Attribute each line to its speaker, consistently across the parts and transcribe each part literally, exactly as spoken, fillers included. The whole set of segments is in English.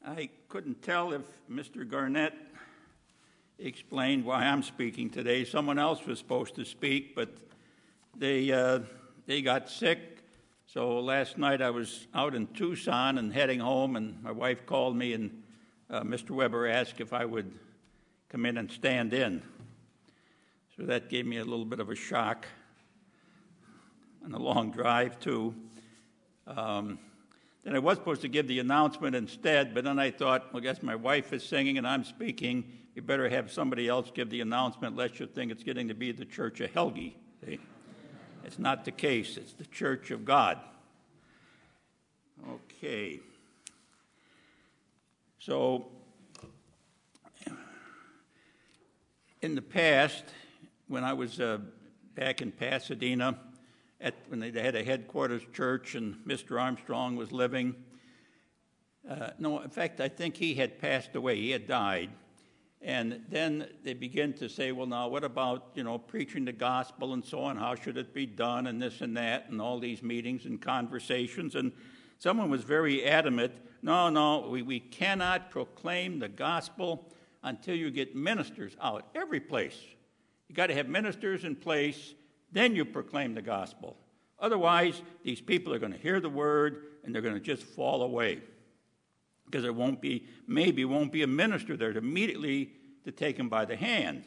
Speaker 1: I couldn't tell if Mister Garnett explained why I'm speaking today. Someone else was supposed to speak, but they uh, they got sick. So last night I was out in Tucson and heading home, and my wife called me, and uh, Mister Weber asked if I would come in and stand in. So that gave me a little bit of a shock on a long drive, too. Um, then I was supposed to give the announcement instead, but then I thought, well, I guess my wife is singing and I'm speaking. You better have somebody else give the announcement, lest you think it's getting to be the Church of Helgi. See? It's not the case. It's the Church of God. Okay. So, in the past, when I was uh, back in Pasadena, at, when they had a headquarters church and Mister Armstrong was living, uh, no, in fact, I think he had passed away. He had died. And then they begin to say, well, now, what about, you know, preaching the gospel and so on? How should it be done and this and that and all these meetings and conversations? And someone was very adamant, no, no, we, we cannot proclaim the gospel until you get ministers out every place. You got to have ministers in place, then you proclaim the gospel. Otherwise, these people are going to hear the word and they're going to just fall away. Because there won't be, maybe won't be a minister there to immediately to take him by the hand.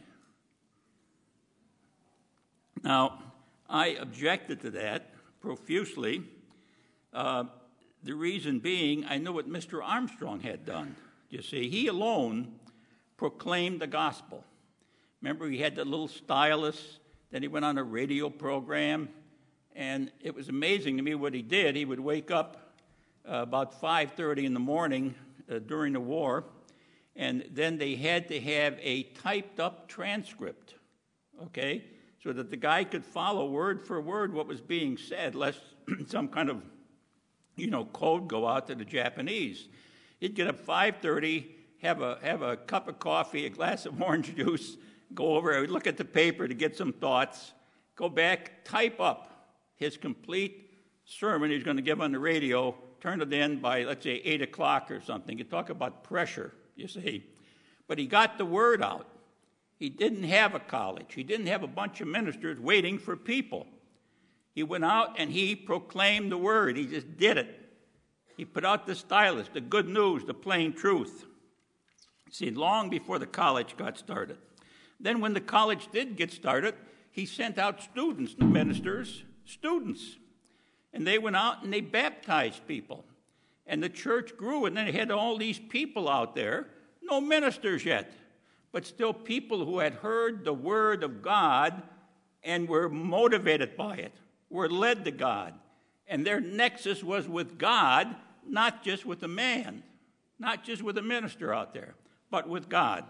Speaker 1: Now, I objected to that profusely. Uh, the reason being, I knew what Mister Armstrong had done. You see, he alone proclaimed the gospel. Remember, he had the little stylus, then he went on a radio program, and it was amazing to me what he did. He would wake up Uh, about five thirty in the morning uh, during the war, and then they had to have a typed-up transcript, okay, so that the guy could follow word for word what was being said, lest some kind of, you know, code go out to the Japanese. He'd get up five thirty, have a have a cup of coffee, a glass of orange juice, go over, look at the paper to get some thoughts, go back, type up his complete sermon he's going to give on the radio, turn it in by, let's say, eight o'clock or something. You talk about pressure, you see. But he got the word out. He didn't have a college. He didn't have a bunch of ministers waiting for people. He went out and he proclaimed the word. He just did it. He put out the stylus, the good news, the plain truth. See, long before the college got started. Then when the college did get started, he sent out students, the ministers, students. And they went out and they baptized people. And the church grew, and then they had all these people out there, no ministers yet, but still people who had heard the word of God and were motivated by it, were led to God. And their nexus was with God, not just with a man, not just with a minister out there, but with God.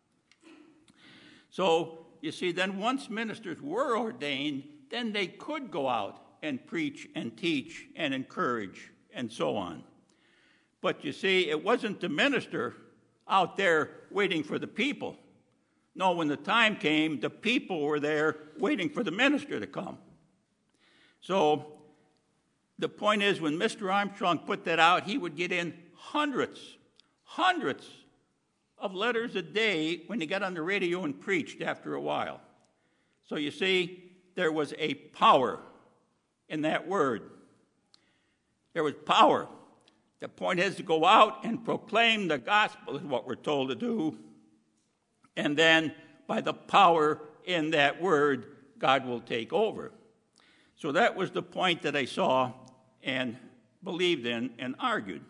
Speaker 1: So, you see, then once ministers were ordained, then they could go out and preach and teach and encourage and so on. But you see, it wasn't the minister out there waiting for the people. No, when the time came, the people were there waiting for the minister to come. So the point is, when Mister Armstrong put that out, he would get in hundreds, hundreds of letters a day when he got on the radio and preached after a while. So you see, there was a power in that word. There was power. The point is to go out and proclaim the gospel is what we're told to do. And then by the power in that word, God will take over. So that was the point that I saw and believed in and argued.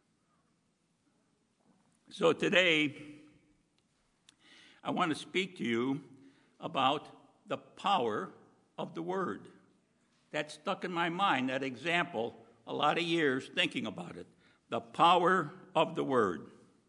Speaker 1: So today, I want to speak to you about the power of the word. That stuck in my mind, that example, a lot of years thinking about it. The power of the word.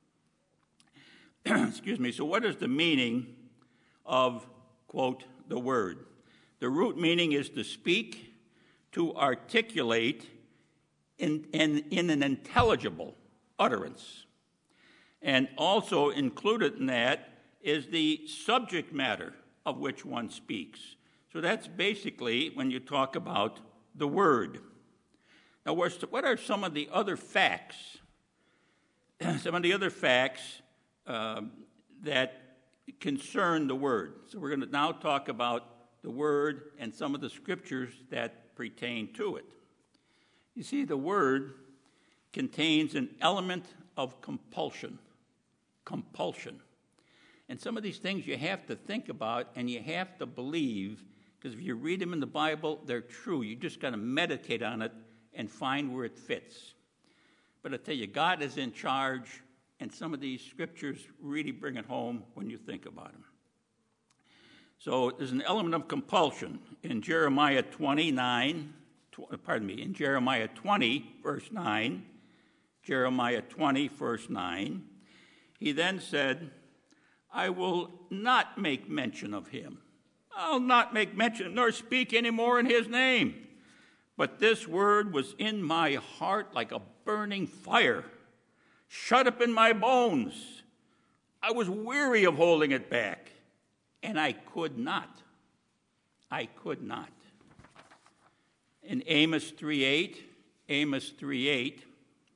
Speaker 1: Excuse me. So what is the meaning of, quote, the word? The root meaning is to speak, to articulate in, in, in an intelligible utterance. And also included in that is the subject matter of which one speaks. So that's basically when you talk about the word. Now, what are some of the other facts some of the other facts uh, that concern the Word. So we're going to now talk about the Word and some of the scriptures that pertain to it. You see, the Word contains an element of compulsion. Compulsion. And some of these things you have to think about and you have to believe, because if you read them in the Bible, they're true. You just got to meditate on it and find where it fits. But I tell you, God is in charge, and some of these scriptures really bring it home when you think about them. So there's an element of compulsion in Jeremiah twenty-nine, tw- pardon me, in Jeremiah twenty, verse nine, Jeremiah twenty, verse nine, he then said, I will not make mention of him. I'll not make mention, nor speak any more in his name. But this word was in my heart like a burning fire, shut up in my bones. I was weary of holding it back, and I could not. I could not. In Amos three eight, Amos three eight,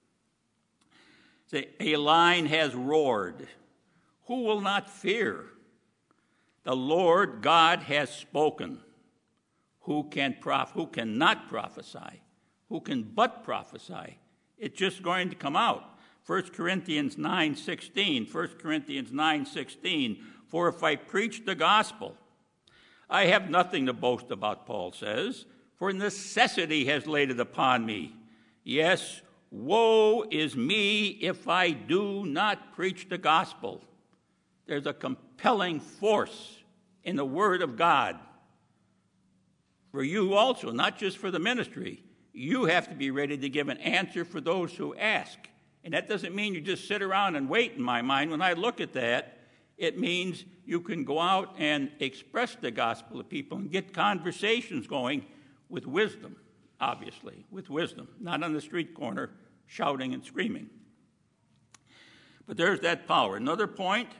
Speaker 1: say, a lion has roared. Who will not fear? The Lord God has spoken. Who can prof- who cannot prophesy? Who can but prophesy? It's just going to come out. First Corinthians nine sixteen, First Corinthians nine sixteen, for if I preach the gospel, I have nothing to boast about, Paul says, for necessity has laid it upon me. Yes, woe is me if I do not preach the gospel. There's a compelling force in the Word of God. For you also, not just for the ministry, you have to be ready to give an answer for those who ask. And that doesn't mean you just sit around and wait, in my mind. When I look at that, it means you can go out and express the gospel to people and get conversations going with wisdom, obviously, with wisdom, not on the street corner shouting and screaming. But there's that power. Another point,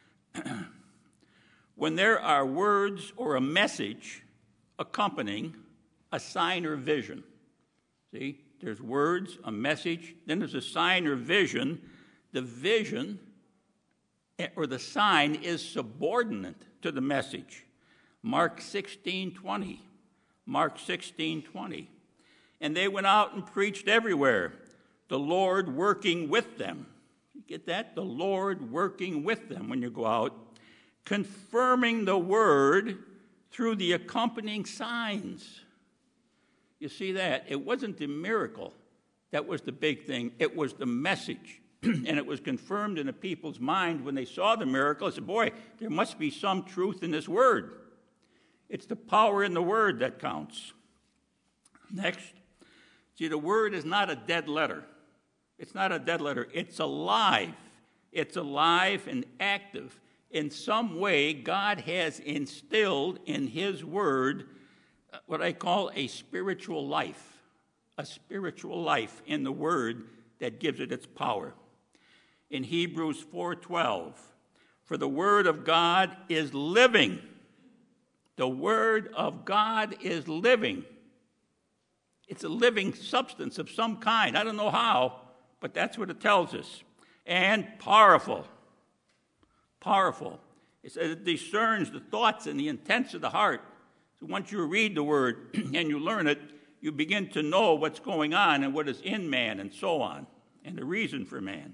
Speaker 1: when there are words or a message accompanying a sign or vision. See, there's words, a message, then there's a sign or vision. The vision or the sign is subordinate to the message. Mark sixteen twenty. Mark sixteen twenty. And they went out and preached everywhere, the Lord working with them. You get that? The Lord working with them when you go out, confirming the word through the accompanying signs. You see that? It wasn't the miracle that was the big thing. It was the message. And it was confirmed in the people's mind when they saw the miracle. They said, boy, there must be some truth in this word. It's the power in the word that counts. Next. See, the word is not a dead letter. It's not a dead letter. It's alive. It's alive and active. In some way, God has instilled in his word what I call a spiritual life, a spiritual life in the word that gives it its power. In Hebrews four twelve, for the word of God is living. The word of God is living. It's a living substance of some kind. I don't know how, but that's what it tells us. And powerful. Powerful. It says it discerns the thoughts and the intents of the heart. So once you read the word and you learn it, you begin to know what's going on and what is in man and so on, and the reason for man.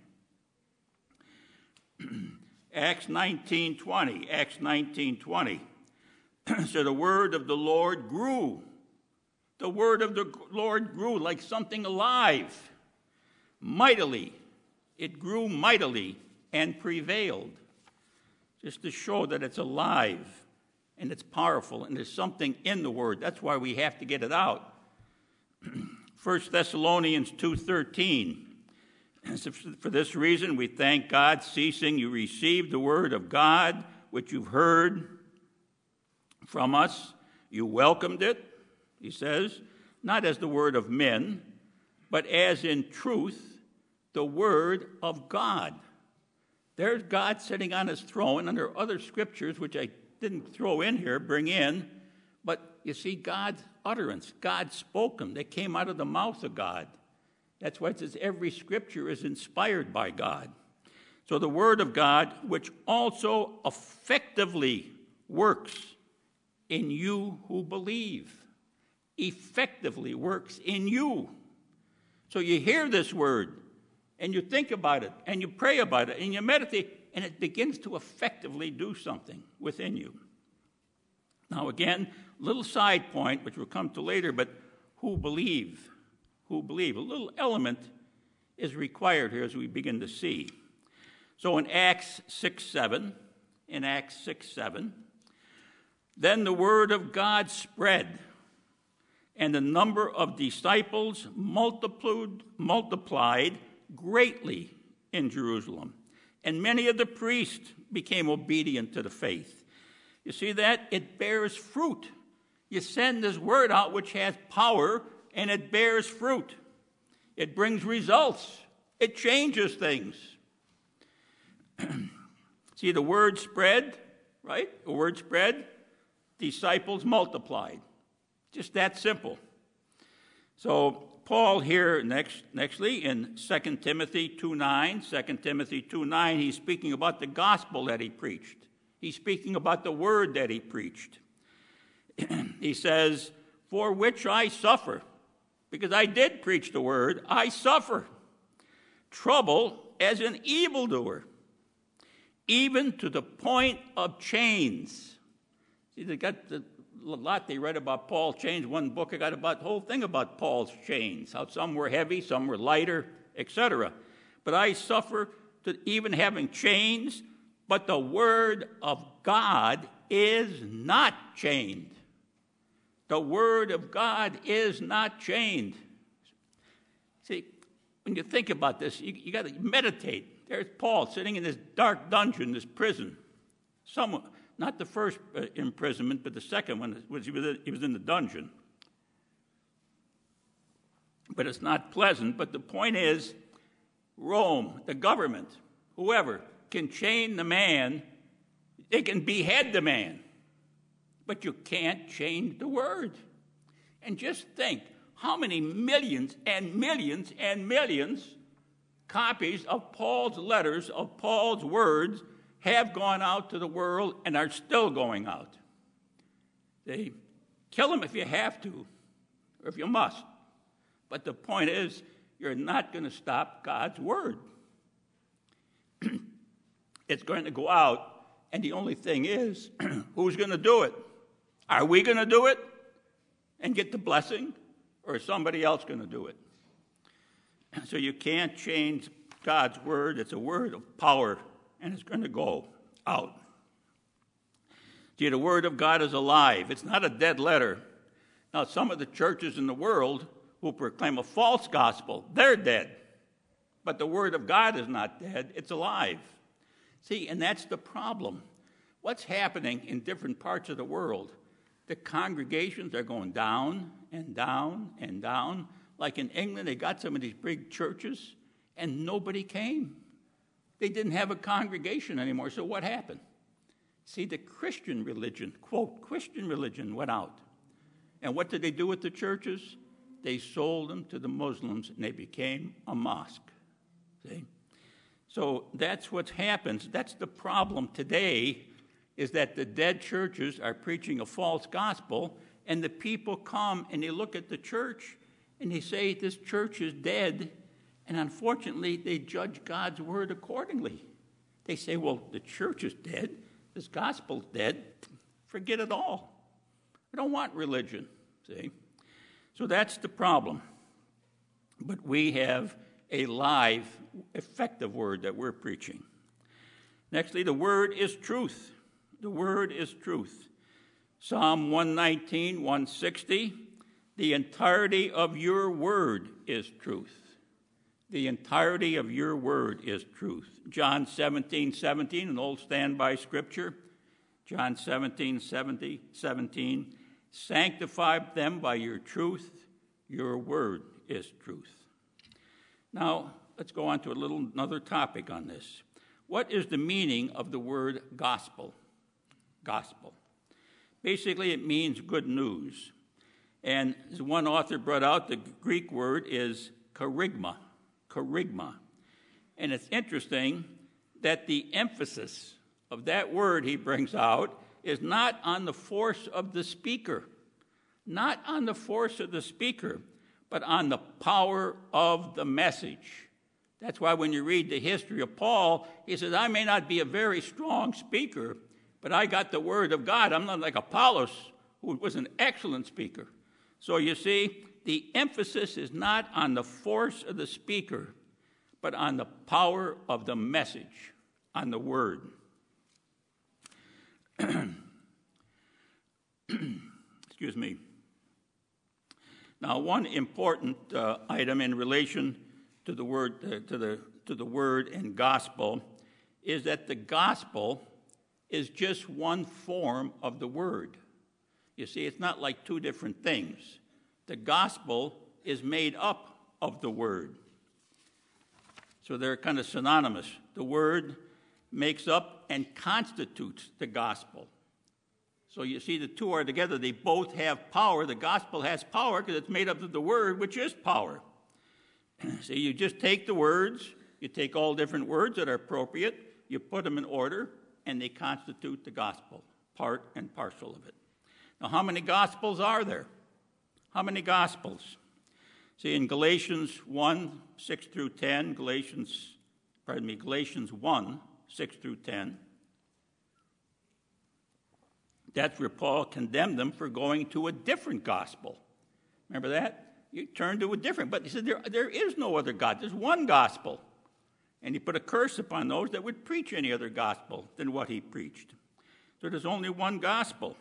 Speaker 1: Acts nineteen twenty. Acts nineteen twenty. So the word of the Lord grew. The word of the Lord grew like something alive. Mightily. It grew mightily and prevailed. Just to show that it's alive and it's powerful and there's something in the word. That's why we have to get it out. First Thessalonians two thirteen. So for this reason, we thank God, ceasing you received the word of God, which you've heard from us. You welcomed it, he says, not as the word of men, but as in truth the word of God. There's God sitting on his throne, and there are other scriptures, which I didn't throw in here, bring in, but you see God's utterance. God spoke them. They came out of the mouth of God. That's why it says every scripture is inspired by God. So the word of God, which also effectively works in you who believe, effectively works in you. So you hear this word, and you think about it, and you pray about it, and you meditate, and it begins to effectively do something within you. Now again, little side point, which we'll come to later, but who believe? Who believe? A little element is required here as we begin to see. So in Acts six seven, in Acts six seven, then the word of God spread, and the number of disciples multiplied, multiplied greatly in Jerusalem, and many of the priests became obedient to the faith. You see that? It bears fruit. You send this word out which has power, and it bears fruit. It brings results. It changes things. See, the word spread, right? The word spread, disciples multiplied. Just that simple. So Paul here, next, nextly, in Second Timothy two nine, Second Timothy two nine, he's speaking about the gospel that he preached. He's speaking about the word that he preached. He says, for which I suffer, because I did preach the word, I suffer trouble as an evildoer, even to the point of chains. See, they got the a lot they read about Paul's chains. One book I got about the whole thing about Paul's chains, how some were heavy, some were lighter, et cetera. But I suffer to even having chains, but the word of God is not chained. The word of God is not chained. See, when you think about this, you, you got to meditate. There's Paul sitting in this dark dungeon, this prison. Someone, not the first uh, imprisonment, but the second one was he, was he was in the dungeon. But it's not pleasant. But the point is, Rome, the government, whoever, can chain the man. They can behead the man. But you can't change the word. And just think how many millions and millions and millions copies of Paul's letters, of Paul's words, have gone out to the world and are still going out. They kill them if you have to, or if you must. But the point is, you're not going to stop God's word. It's going to go out, and the only thing is, who's going to do it? Are we going to do it and get the blessing, or is somebody else going to do it? So you can't change God's word. It's a word of power, and it's going to go out. See, the word of God is alive. It's not a dead letter. Now, some of the churches in the world who proclaim a false gospel, they're dead. But the word of God is not dead. It's alive. See, and that's the problem. What's happening in different parts of the world? The congregations are going down and down and down. Like in England, they got some of these big churches, and nobody came. They didn't have a congregation anymore, so what happened? See, the Christian religion, quote, Christian religion went out. And what did they do with the churches? They sold them to the Muslims, and they became a mosque. See? So that's what happens. That's the problem today, is that the dead churches are preaching a false gospel, and the people come and they look at the church and they say, this church is dead, and unfortunately they judge God's word accordingly. They say, well, the church is dead, this gospel's dead, forget it all. I don't want religion, see? So that's the problem. But we have a live, effective word that we're preaching. Nextly, the word is truth. The word is truth. Psalm one nineteen, one sixty, the entirety of your word is truth. The entirety of your word is truth. John seventeen, seventeen, an old standby scripture. John seventeen, seventy, seventeen, sanctify them by your truth. Your word is truth. Now, let's go on to a little another topic on this. What is the meaning of the word gospel? Gospel. Basically, it means good news. And as one author brought out, the Greek word is kerygma, kerygma. And it's interesting that the emphasis of that word he brings out is not on the force of the speaker, not on the force of the speaker, but on the power of the message. That's why when you read the history of Paul, he says, I may not be a very strong speaker, but I got the word of God. I'm not like Apollos, who was an excellent speaker. So you see, the emphasis is not on the force of the speaker, but on the power of the message, on the word. Excuse me. Now, one important uh, item in relation to the word, uh, to the to the word and gospel, is that the gospel is just one form of the word. You see, it's not like two different things. The gospel is made up of the word. So they're kind of synonymous. The word makes up and constitutes the gospel. So you see, the two are together. They both have power. The gospel has power because it's made up of the word, which is power. See, you just take the words, you take all different words that are appropriate, you put them in order, and they constitute the gospel, part and parcel of it. Now, how many gospels are there? How many gospels? See, in Galatians one, six through ten, Galatians, pardon me, Galatians one, six through ten, that's where Paul condemned them for going to a different gospel. Remember that? You turn to a different, but he said there, there is no other God. There's one gospel. And he put a curse upon those that would preach any other gospel than what he preached. So there's only one gospel.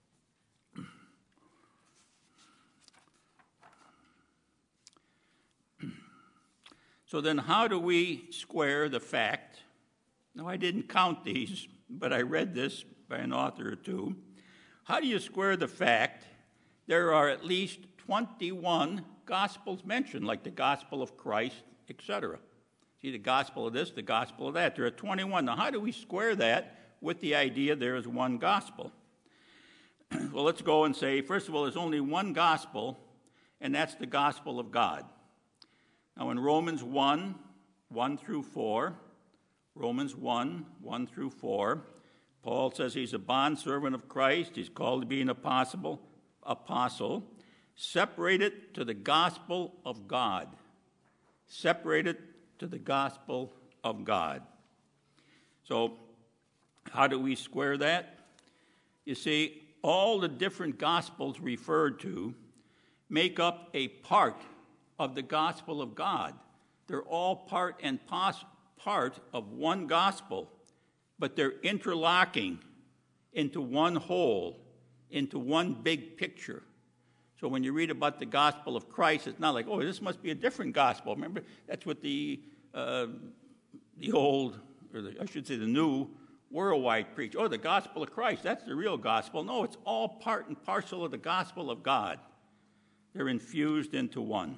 Speaker 1: So then how do we square the fact? Now, I didn't count these, but I read this by an author or two. How do you square the fact there are at least twenty-one gospels mentioned, like the gospel of Christ, et cetera? See, the gospel of this, the gospel of that. There are twenty-one. Now, how do we square that with the idea there is one gospel? Well, let's go and say, first of all, there's only one gospel, and that's the gospel of God. Now, in Romans one, one through four, Romans one, one through four, Paul says he's a bondservant of Christ. He's called to be an apostle, apostle, separated to the gospel of God. Separated to the gospel of God. So, how do we square that? You see, all the different gospels referred to make up a part of the gospel of God. They're all part and pos- part of one gospel, but they're interlocking into one whole, into one big picture. So when you read about the gospel of Christ, it's not like, oh, this must be a different gospel. Remember, that's what the uh, the old, or the, I should say the new worldwide preach. Oh, the gospel of Christ, that's the real gospel. No, it's all part and parcel of the gospel of God. They're infused into one.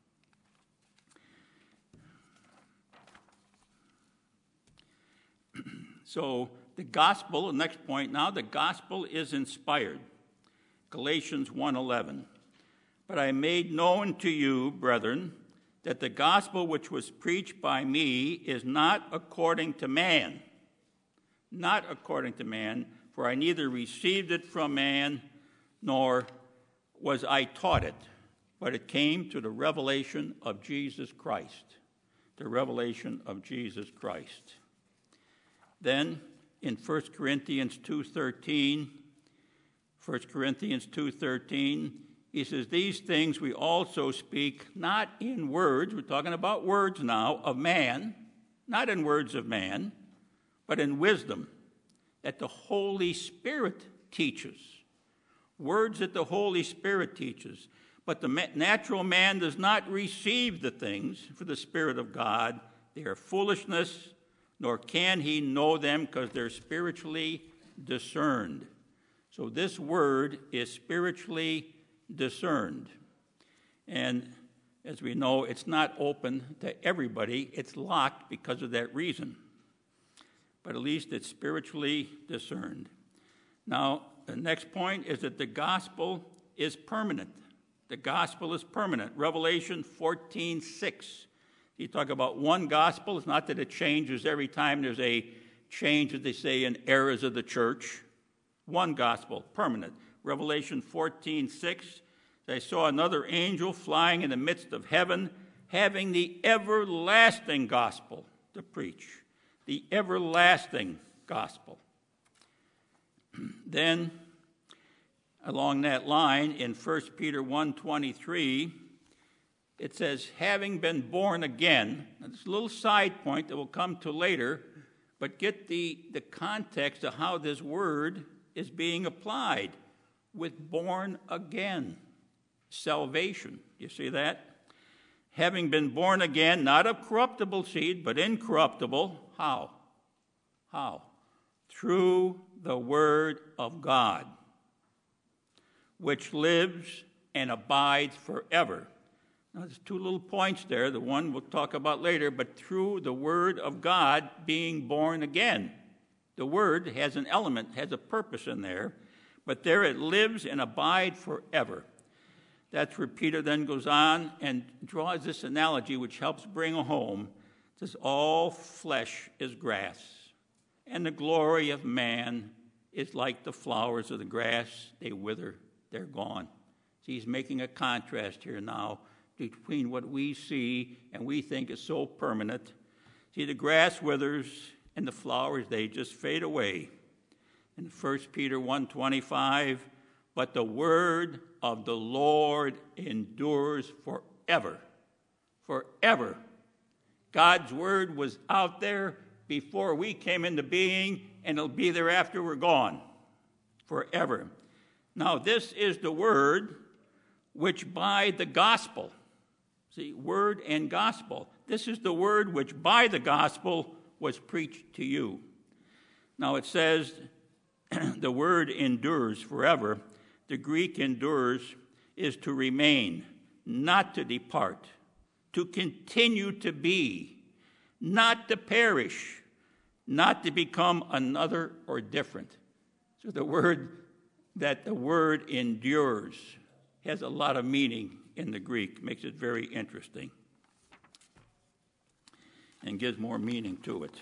Speaker 1: So the gospel, the next point now, the gospel is inspired. Galatians one eleven. But I made known to you, brethren, that the gospel which was preached by me is not according to man. Not according to man, for I neither received it from man, nor was I taught it, but it came to the revelation of Jesus Christ. The revelation of Jesus Christ. Then, in First Corinthians two thirteen, First Corinthians two thirteen, he says, these things we also speak not in words, we're talking about words now, of man, not in words of man, but in wisdom, that the Holy Spirit teaches. Words that the Holy Spirit teaches. But the natural man does not receive the things for the Spirit of God. They are foolishness, nor can he know them because they're spiritually discerned. So this word is spiritually discerned. And as we know, it's not open to everybody. It's locked because of that reason. But at least it's spiritually discerned. Now, the next point is that the gospel is permanent. The gospel is permanent. Revelation fourteen six. You talk about one gospel. It's not that it changes every time there's a change, as they say, in eras of the church. One gospel, permanent. Revelation fourteen six. I saw another angel flying in the midst of heaven, having the everlasting gospel to preach. The everlasting gospel. Then, along that line, in First Peter one twenty-three, it says, having been born again. Now, this is a little side point that we'll come to later, but get the, the context of how this word is being applied with born again. Salvation. You see that? Having been born again, not of corruptible seed, but incorruptible. How? How? Through the word of God, which lives and abides forever. Now, there's two little points there. The one we'll talk about later, but through the word of God being born again. The word has an element, has a purpose in there, but there it lives and abides forever. That's where Peter then goes on and draws this analogy which helps bring home. It says, all flesh is grass, and the glory of man is like the flowers of the grass. They wither, they're gone. See, he's making a contrast here now between what we see and we think is so permanent. See, the grass withers and the flowers, they just fade away. In First Peter one twenty-five, but the word of the Lord endures forever. Forever. God's word was out there before we came into being, and it'll be there after we're gone. Forever. Now, this is the word which by the gospel, see, word and gospel. This is the word which by the gospel was preached to you. Now, it says the word endures forever. The Greek endures is to remain, not to depart, to continue to be, not to perish, not to become another or different. So the word that the word endures has a lot of meaning in the Greek, makes it very interesting and gives more meaning to it.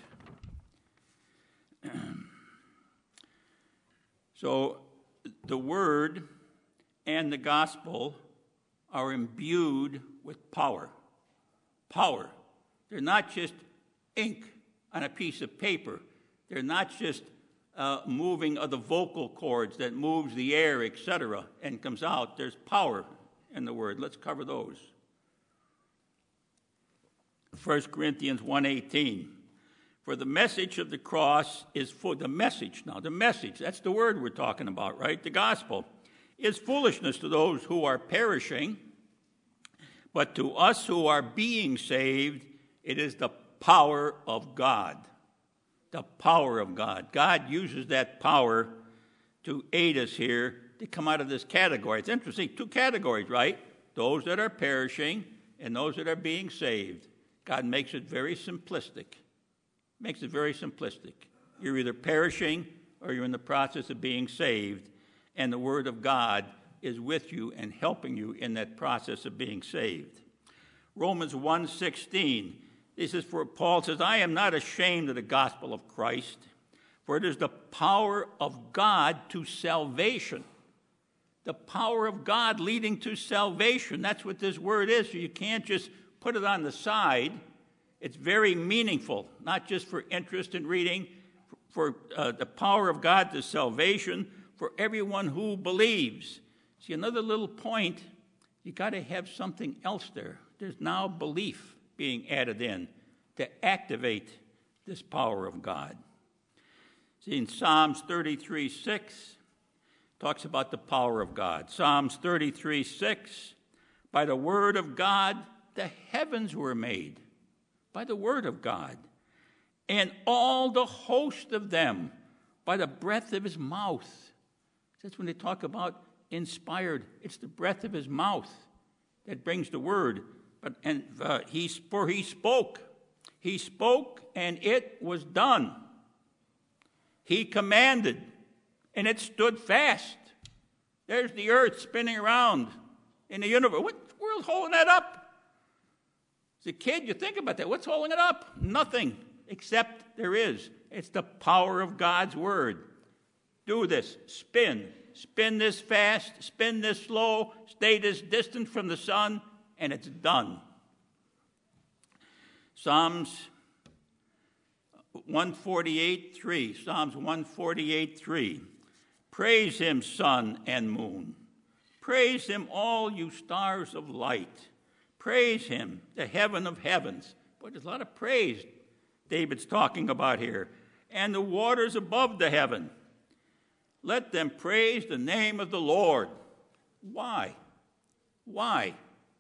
Speaker 1: So the word and the gospel are imbued with power. Power. They're not just ink on a piece of paper. They're not just uh, moving of the vocal cords that moves the air, et cetera, and comes out. There's power in the word. Let's cover those. First Corinthians one eighteen. For the message of the cross is for the message. Now, the message, that's the word we're talking about, right? The gospel is foolishness to those who are perishing, but to us who are being saved, it is the power of God. The power of God. God uses that power to aid us here to come out of this category. It's interesting, two categories, right? Those that are perishing and those that are being saved. God makes it very simplistic. Makes it very simplistic. You're either perishing or you're in the process of being saved, and the Word of God is with you and helping you in that process of being saved. Romans one sixteen, this is for Paul says, I am not ashamed of the gospel of Christ, for it is the power of God to salvation. The power of God leading to salvation. That's what this word is. So you can't just put it on the side. It's very meaningful, not just for interest in reading, for uh, the power of God to salvation for everyone who believes. See, another little point, you got to have something else there. There's now belief being added in to activate this power of God. See, in Psalms thirty-three six, talks about the power of God. Psalms thirty-three six, by the word of God, the heavens were made. By the word of God, and all the host of them by the breath of his mouth. That's when they talk about inspired. It's the breath of his mouth that brings the word. But and uh, he for he spoke, he spoke, and it was done. He commanded, and it stood fast. There's the earth spinning around in the universe. What world's holding that up? As a kid, you think about that. What's holding it up? Nothing, except there is. It's the power of God's word. Do this. Spin. Spin this fast. Spin this slow. Stay this distant from the sun, and it's done. Psalms one forty-eight, three. Psalms one forty-eight, three. Praise him, sun and moon. Praise him, all you stars of light. Praise him, the heaven of heavens. Boy, there's a lot of praise David's talking about here. And the waters above the heaven. Let them praise the name of the Lord. Why? Why?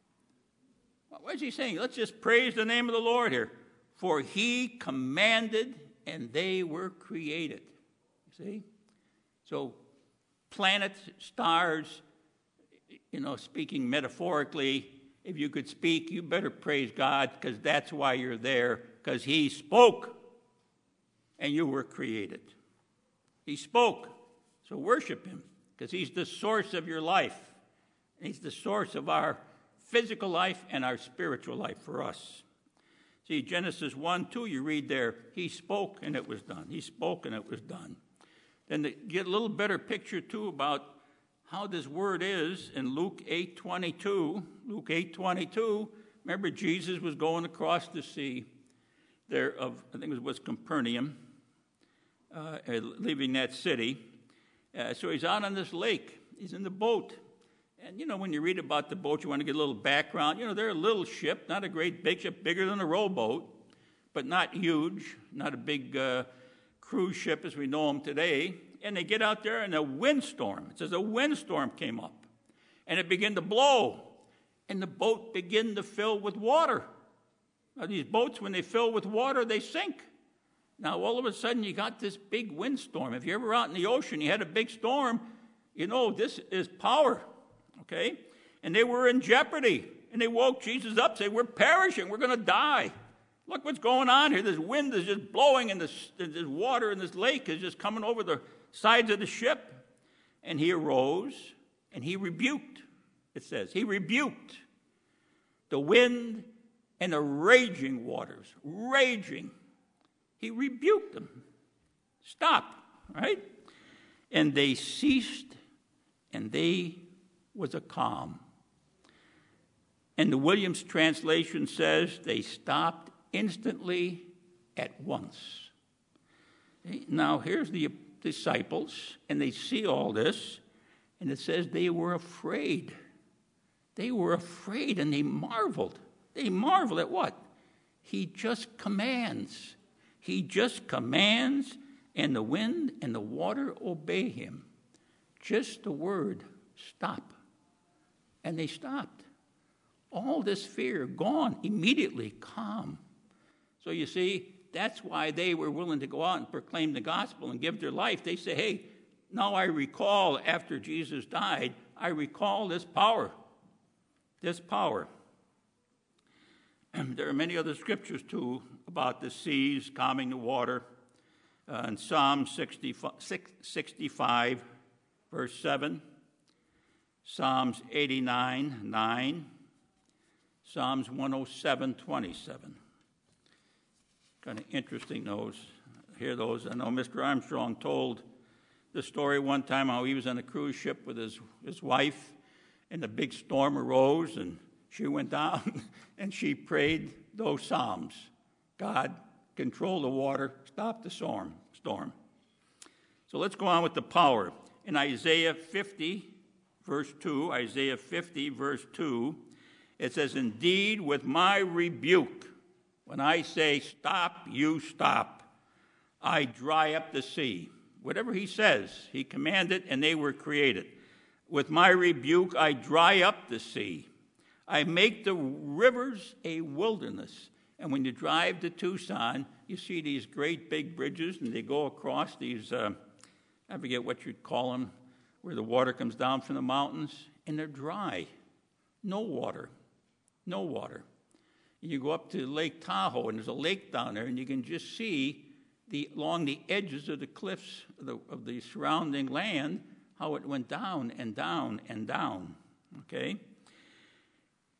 Speaker 1: What is he saying? Let's just praise the name of the Lord here. For he commanded and they were created. See? So planets, stars, you know, speaking metaphorically, if you could speak, you better praise God, because that's why you're there, because he spoke and you were created. He spoke. So worship him, because he's the source of your life. He's the source of our physical life and our spiritual life for us. See, Genesis one, two, you read there, he spoke and it was done. He spoke and it was done. Then to get a little better picture, too, about how this word is in Luke eight twenty-two. Luke eight twenty-two, remember Jesus was going across the sea there of, I think it was Capernaum, uh, leaving that city. Uh, so he's out on this lake. He's in the boat. And, you know, when you read about the boat, you want to get a little background. You know, they're a little ship, not a great big ship, bigger than a rowboat, but not huge, not a big uh, cruise ship as we know them today. And they get out there, and a windstorm. It says a windstorm came up, and it began to blow, and the boat began to fill with water. Now, these boats, when they fill with water, they sink. Now, all of a sudden, you got this big windstorm. If you're ever out in the ocean, you had a big storm, you know, this is power, okay? And they were in jeopardy, and they woke Jesus up, say, we're perishing, we're going to die. Look what's going on here. This wind is just blowing, and this, this water in this lake is just coming over the sides of the ship. And he arose, and he rebuked, it says. He rebuked the wind and the raging waters, raging. He rebuked them. Stop, right? And they ceased, and they was a calm. And the Williams translation says they stopped instantly at once. Now, here's the disciples, and they see all this, and it says they were afraid. They were afraid, and they marveled. They marveled at what? He just commands. He just commands, and the wind and the water obey him. Just the word, stop. And they stopped. All this fear gone, immediately calm. So you see, that's why they were willing to go out and proclaim the gospel and give their life. They say, hey, now I recall after Jesus died, I recall this power. This power. And there are many other scriptures, too, about the seas calming the water. Uh, in Psalm sixty-five, verse seven. Psalms eighty-nine, nine. Psalms one oh seven, twenty-seven. Kind of interesting those. Hear those. I know Mister Armstrong told the story one time how he was on a cruise ship with his, his wife, and a big storm arose, and she went down and she prayed those psalms. God, control the water, stop the storm. storm. So let's go on with the power. In Isaiah fifty, verse two, Isaiah fifty, verse two, it says, indeed, with my rebuke, when I say stop, you stop. I dry up the sea. Whatever he says, he commanded, and they were created. With my rebuke, I dry up the sea. I make the rivers a wilderness. And when you drive to Tucson, you see these great big bridges, and they go across these, uh, I forget what you'd call them, where the water comes down from the mountains, and they're dry. No water. No water. You go up to Lake Tahoe, and there's a lake down there, and you can just see the along the edges of the cliffs of the, of the surrounding land how it went down and down and down, okay?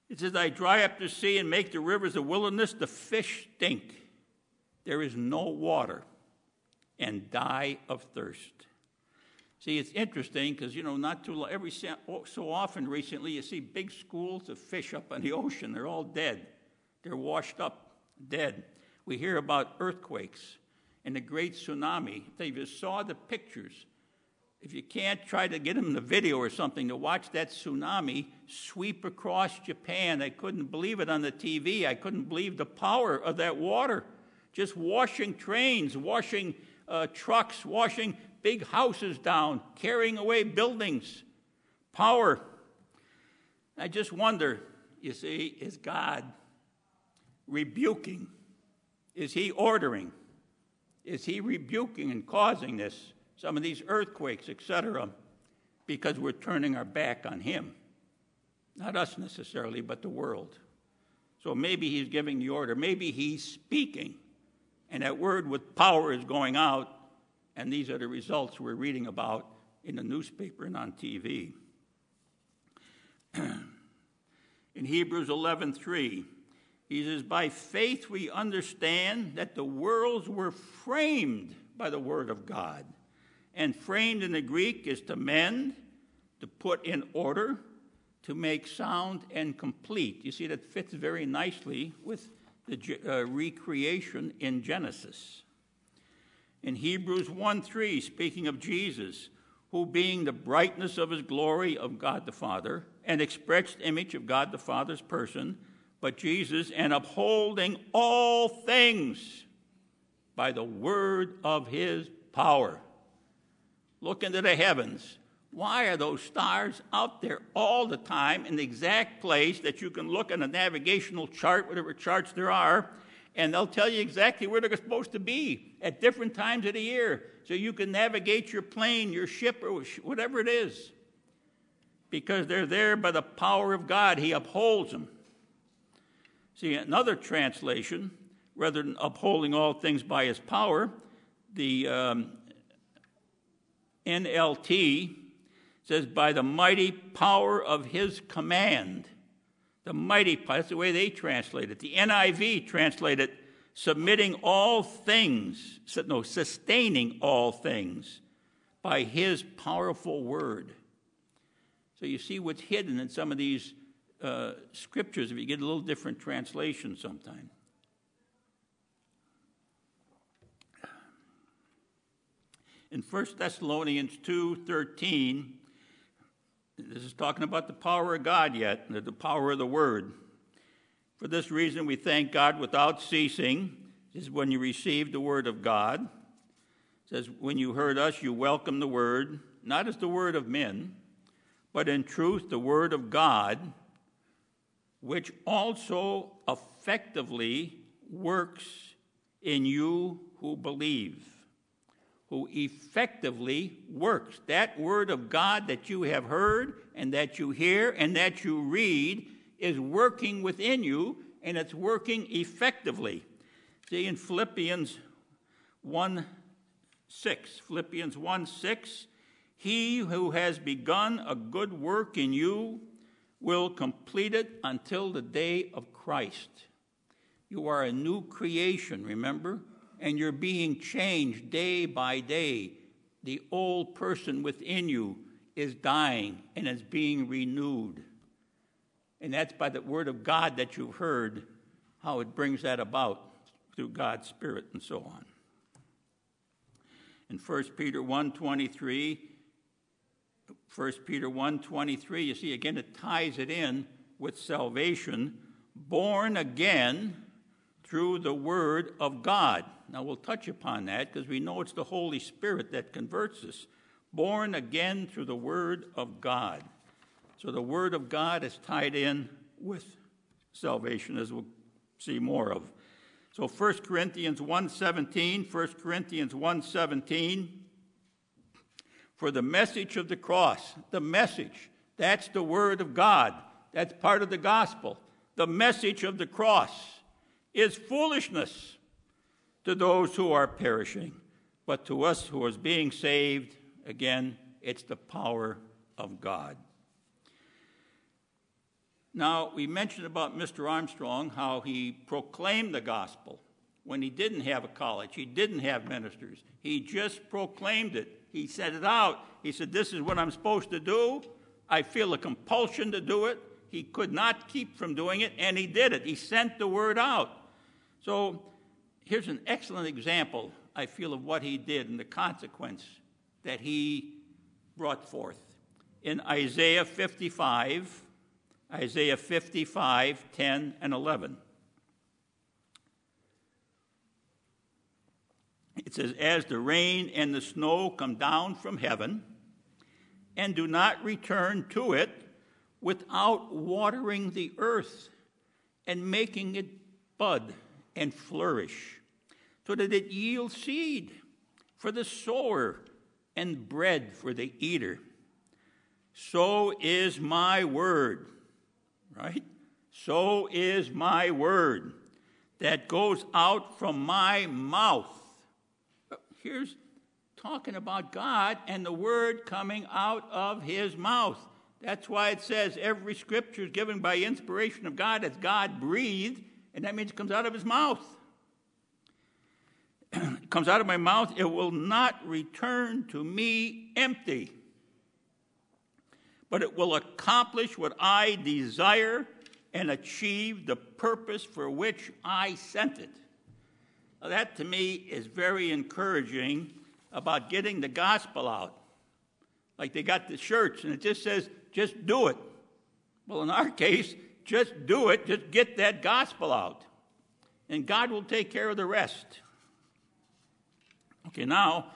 Speaker 1: It says, I dry up the sea and make the rivers a wilderness. The fish stink. There is no water, and die of thirst. See, it's interesting because, you know, not too long, every so often recently you see big schools of fish up on the ocean. They're all dead. They're washed up, dead. We hear about earthquakes and the great tsunami. If you saw the pictures, if you can't try to get them the video or something to watch that tsunami sweep across Japan, I couldn't believe it on the T V. I couldn't believe the power of that water. Just washing trains, washing uh, trucks, washing big houses down, carrying away buildings, power. I just wonder, you see, is God rebuking? Is he ordering? Is he rebuking and causing this, some of these earthquakes, et cetera, because we're turning our back on him? Not us necessarily, but the world. So maybe he's giving the order. Maybe he's speaking, and that word with power is going out. And these are the results we're reading about in the newspaper and on T V. In Hebrews eleven three, he says, by faith we understand that the worlds were framed by the word of God. And framed in the Greek is to mend, to put in order, to make sound and complete. You see, that fits very nicely with the uh, recreation in Genesis. In Hebrews one three, speaking of Jesus, who being the brightness of his glory of God the Father, and expressed image of God the Father's person, but Jesus, and upholding all things by the word of his power. Look into the heavens. Why are those stars out there all the time in the exact place that you can look on a navigational chart, whatever charts there are, and they'll tell you exactly where they're supposed to be at different times of the year, so you can navigate your plane, your ship, or whatever it is. Because they're there by the power of God. He upholds them. See, another translation, rather than upholding all things by his power, the um, N L T says, by the mighty power of his command. The mighty power, that's the way they translate it. The N I V translated, submitting all things, no, sustaining all things by his powerful word. So you see what's hidden in some of these uh, scriptures if you get a little different translation sometime. In First Thessalonians two thirteen, this is talking about the power of God yet, the power of the word. For this reason we thank God without ceasing. This is when you received the word of God. It says, when you heard us, you welcomed the word, not as the word of men, but in truth the word of God, which also effectively works in you who believe. Who effectively works. That word of God that you have heard and that you hear and that you read is working within you, and it's working effectively. See, in Philippians one six, Philippians one six, he who has begun a good work in you will complete it until the day of Christ. You are a new creation, remember? And you're being changed day by day. The old person within you is dying and is being renewed. And that's by the word of God that you've heard, how it brings that about through God's Spirit and so on. In First Peter one twenty-three, First Peter one twenty-three, you see, again, it ties it in with salvation, born again through the word of God. Now, we'll touch upon that because we know it's the Holy Spirit that converts us. Born again through the word of God. So the word of God is tied in with salvation, as we'll see more of. So First Corinthians one seventeen, First Corinthians one seventeen, for the message of the cross, the message, that's the word of God. That's part of the gospel. The message of the cross is foolishness to those who are perishing, but to us who are being saved, again, it's the power of God. Now, we mentioned about Mister Armstrong, how he proclaimed the gospel when he didn't have a college. He didn't have ministers. He just proclaimed it. He said it out. He said, this is what I'm supposed to do. I feel a compulsion to do it. He could not keep from doing it, and he did it. He sent the word out. So here's an excellent example, I feel, of what he did and the consequence that he brought forth. In Isaiah fifty-five, Isaiah fifty-five, ten and eleven. It says, as the rain and the snow come down from heaven and do not return to it without watering the earth and making it bud and flourish, so that it yields seed for the sower and bread for the eater. So is my word, right? So is my word that goes out from my mouth. Here's talking about God and the word coming out of his mouth. That's why it says every scripture is given by inspiration of God as God breathed, and that means it comes out of his mouth. It comes out of my mouth, it will not return to me empty, but it will accomplish what I desire and achieve the purpose for which I sent it. Now, that to me is very encouraging about getting the gospel out. Like they got the shirts and it just says, just do it. Well, in our case, just do it. Just get that gospel out. And God will take care of the rest. Okay, now,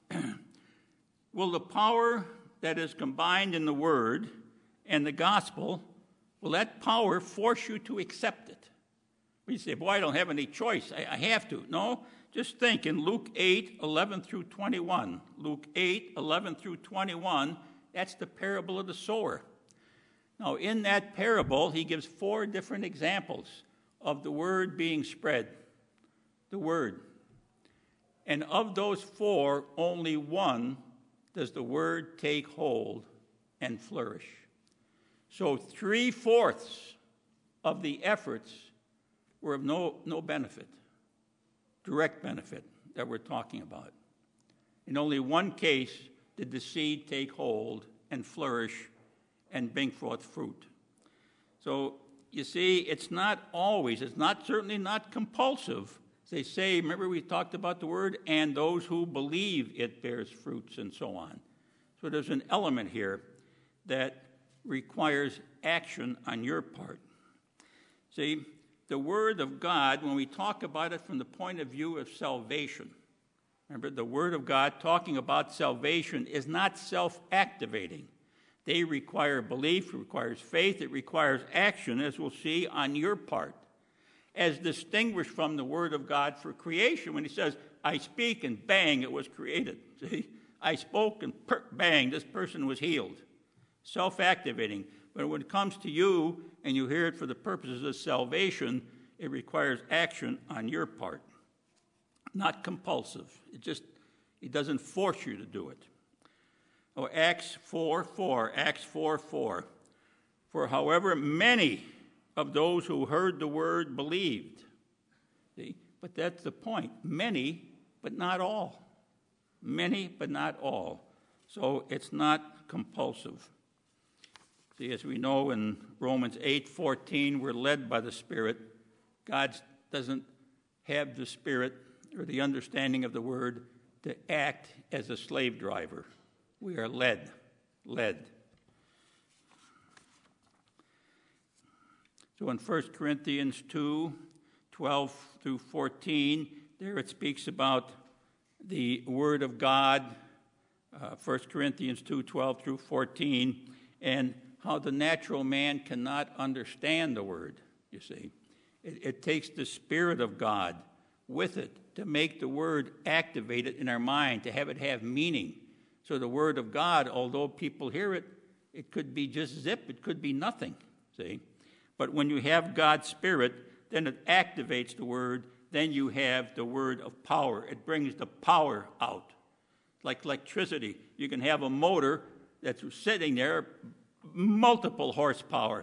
Speaker 1: will the power that is combined in the word and the gospel, will that power force you to accept it? You say, boy, I don't have any choice. I, I have to. No, just think in Luke eight, eleven through twenty-one. Luke eight, eleven through twenty-one, that's the parable of the sower. Now, in that parable, he gives four different examples of the word being spread. The word. And of those four, only one does the word take hold and flourish. So three-fourths of the efforts were of no, no benefit, direct benefit that we're talking about. In only one case did the seed take hold and flourish and bring forth fruit. So you see, it's not always, it's not certainly not compulsive. They say, remember we talked about the word, and those who believe it bears fruits and so on. So there's an element here that requires action on your part. See, the word of God, when we talk about it from the point of view of salvation, remember the word of God talking about salvation is not self-activating. They require belief, it requires faith, it requires action, as we'll see, on your part. As distinguished from the word of God for creation, when he says, I speak, and bang, it was created. See? I spoke, and per- bang, this person was healed. Self-activating. But when it comes to you, and you hear it for the purposes of salvation, it requires action on your part. Not compulsive. It just, it doesn't force you to do it. Oh, Acts four four, Acts four four. For however many of those who heard the word believed. See? But that's the point. Many, but not all. Many, but not all. So it's not compulsive. See, as we know in Romans eight fourteen, we're led by the Spirit. God doesn't have the Spirit or the understanding of the word to act as a slave driver. We are led, led. So in First Corinthians two, twelve through fourteen, there it speaks about the Word of God, uh, First Corinthians two, twelve through fourteen, and how the natural man cannot understand the Word, you see. It, it takes the Spirit of God with it to make the Word activated in our mind, to have it have meaning. So the Word of God, although people hear it, it could be just zip, it could be nothing, see. But when you have God's Spirit, then it activates the Word. Then you have the word of power. It brings the power out. Like electricity. You can have a motor that's sitting there, multiple horsepower,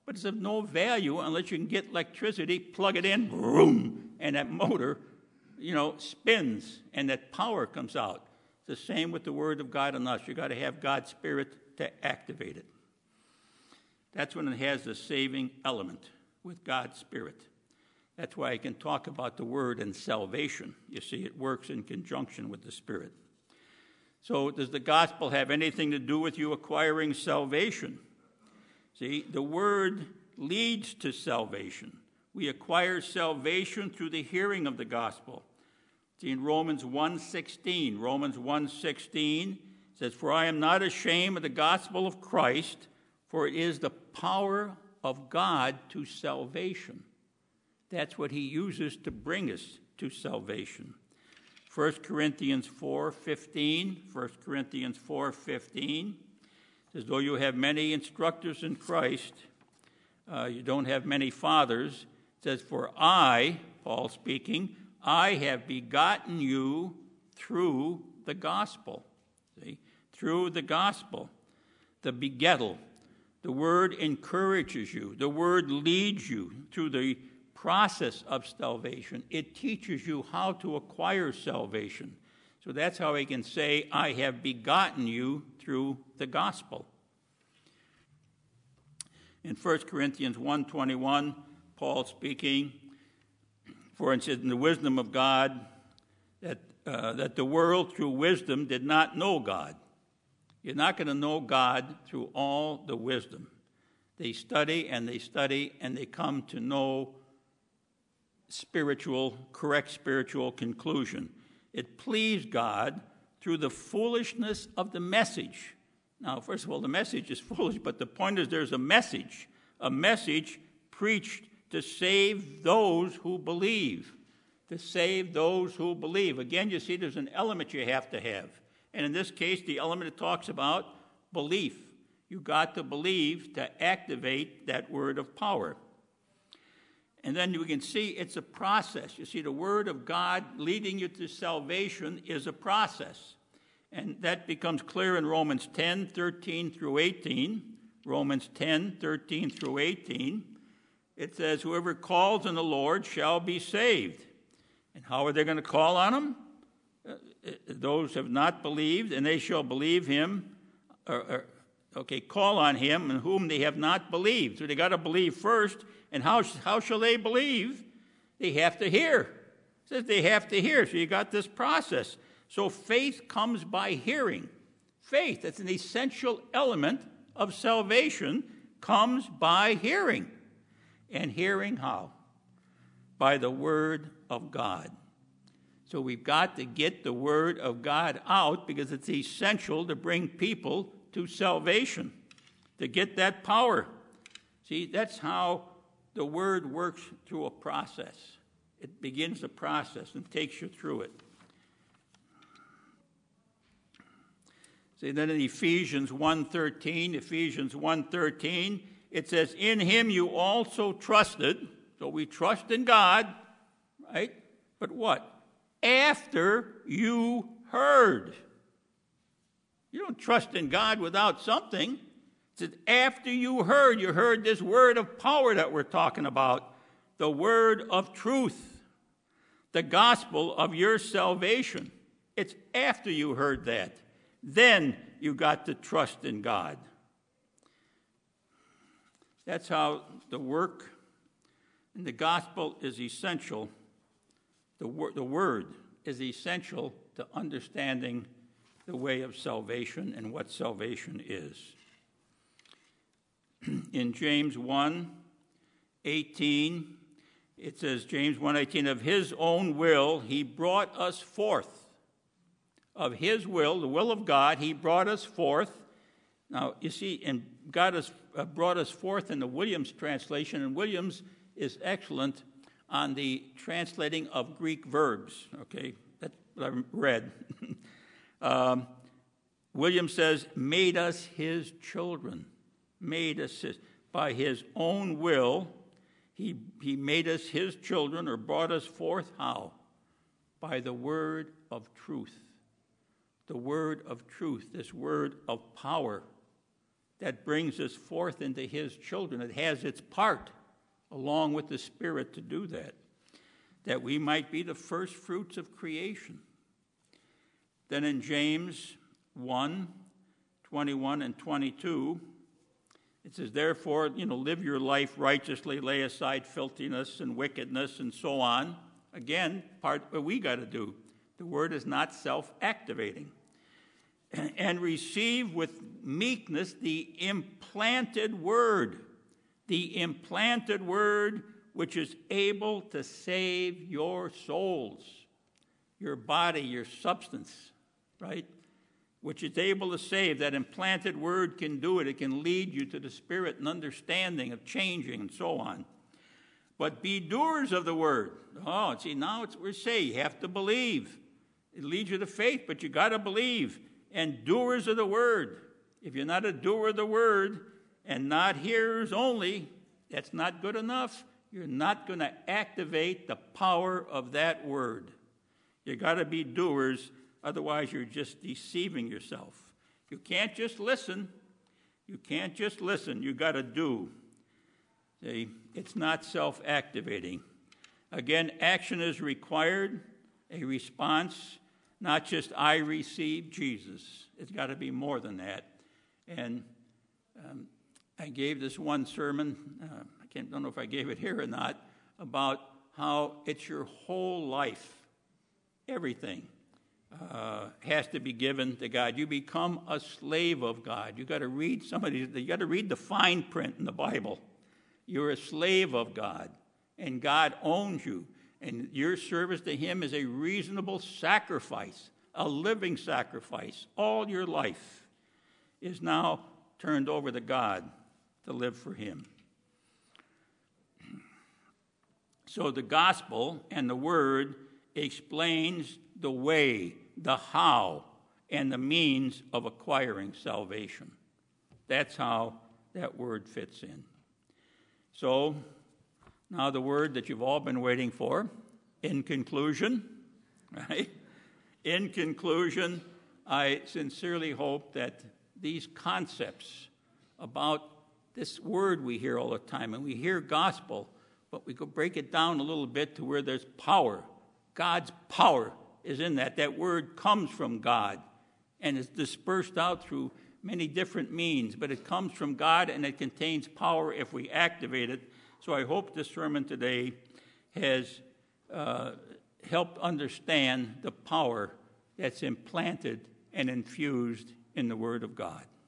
Speaker 1: but it's of no value unless you can get electricity, plug it in, boom, and that motor, you know, spins, and that power comes out. It's the same with the Word of God in us. You've got to have God's Spirit to activate it. That's when it has the saving element with God's Spirit. That's why I can talk about the Word and salvation. You see, it works in conjunction with the Spirit. So does the gospel have anything to do with you acquiring salvation? See, the Word leads to salvation. We acquire salvation through the hearing of the gospel. See, in Romans one sixteen, Romans one sixteen says, "For I am not ashamed of the gospel of Christ, for it is the power of God to salvation." That's what he uses to bring us to salvation. First Corinthians four fifteen, First Corinthians four fifteen says, "Though you have many instructors in Christ, uh, you don't have many fathers." It says, "For I," Paul speaking, "I have begotten you through the gospel." See? Through the gospel. The begettal. The word encourages you. The word leads you through the process of salvation. It teaches you how to acquire salvation. So that's how I can say, "I have begotten you through the gospel." In First Corinthians one twenty-one, Paul speaking, "For it says in the wisdom of God that, uh, that the world through wisdom did not know God." You're not going to know God through all the wisdom. They study and they study and they come to know spiritual, correct spiritual conclusion. It pleased God through the foolishness of the message. Now, first of all, the message is foolish, but the point is there's a message, a message preached to save those who believe, to save those who believe. Again, you see, there's an element you have to have. And in this case, the element it talks about, belief. You got to believe to activate that word of power. And then you can see it's a process. You see, the word of God leading you to salvation is a process. And that becomes clear in Romans ten, thirteen through eighteen. Romans ten, thirteen through eighteen. It says, "Whoever calls on the Lord shall be saved." And how are they going to call on him? Uh, those have not believed, and they shall believe him, or, or, okay, call on him in whom they have not believed. So they got to believe first, and how, how shall they believe? They have to hear. It says they have to hear, so you got this process. So faith comes by hearing. Faith, that's an essential element of salvation, comes by hearing. And hearing how? By the Word of God. So we've got to get the Word of God out because it's essential to bring people to salvation, to get that power. See, that's how the Word works through a process. It begins the process and takes you through it. See, then in Ephesians one thirteen, Ephesians one thirteen, it says, "In him you also trusted." So we trust in God, right? But what? After you heard. You don't trust in God without something. It says, after you heard, you heard this word of power that we're talking about, the word of truth, the gospel of your salvation. It's after you heard that. Then you got to trust in God. That's how the work in the gospel is essential. The, wor- the word is essential to understanding the way of salvation and what salvation is. In James one eighteen, it says, James one eighteen, "Of his own will he brought us forth." Of his will, the will of God, he brought us forth. Now, you see, and God has brought us forth in the Williams translation, and Williams is excellent on the translating of Greek verbs, okay? That's what I read. um, Williams says, "made us his children." Made us his, by his own will, he, he made us his children, or brought us forth how? By the word of truth. The word of truth, this word of power. that brings us forth into his children. It has its part, along with the Spirit, to do that, that we might be the first fruits of creation. Then in James one, twenty-one and twenty-two, it says, therefore, you know, live your life righteously, lay aside filthiness and wickedness and so on. Again, part what we got to do. The word is not self-activating. And receive with meekness the implanted word, the implanted word which is able to save your souls, your body, your substance, right? Which is able to save. That implanted word can do it. It can lead you to the Spirit and understanding of changing and so on. But be doers of the word. Oh, see, now it's we're saying you have to believe. It leads you to faith, but you got to believe. And doers of the word. If you're not a doer of the word and not hearers only, that's not good enough. You're not going to activate the power of that word. You got to be doers, otherwise you're just deceiving yourself. You can't just listen. You can't just listen. You got to do. See, it's not self-activating. Again, action is required, a response. Not just I receive Jesus. It's got to be more than that. And um, I gave this one sermon, uh, I can't, don't know if I gave it here or not, about how it's your whole life, everything uh, has to be given to God. You become a slave of God. You got to read somebody. You got to read the fine print in the Bible. You're a slave of God, and God owns you. And your service to him is a reasonable sacrifice, a living sacrifice. All your life is now turned over to God to live for him. So the gospel and the word explains the way, the how, and the means of acquiring salvation. That's how that word fits in. So, now the word that you've all been waiting for, in conclusion, right? In conclusion, I sincerely hope that these concepts about this word we hear all the time, and we hear gospel, but we could break it down a little bit to where there's power. God's power is in that. That word comes from God and is dispersed out through many different means, but it comes from God and it contains power if we activate it. So I hope this sermon today has uh, helped understand the power that's implanted and infused in the Word of God.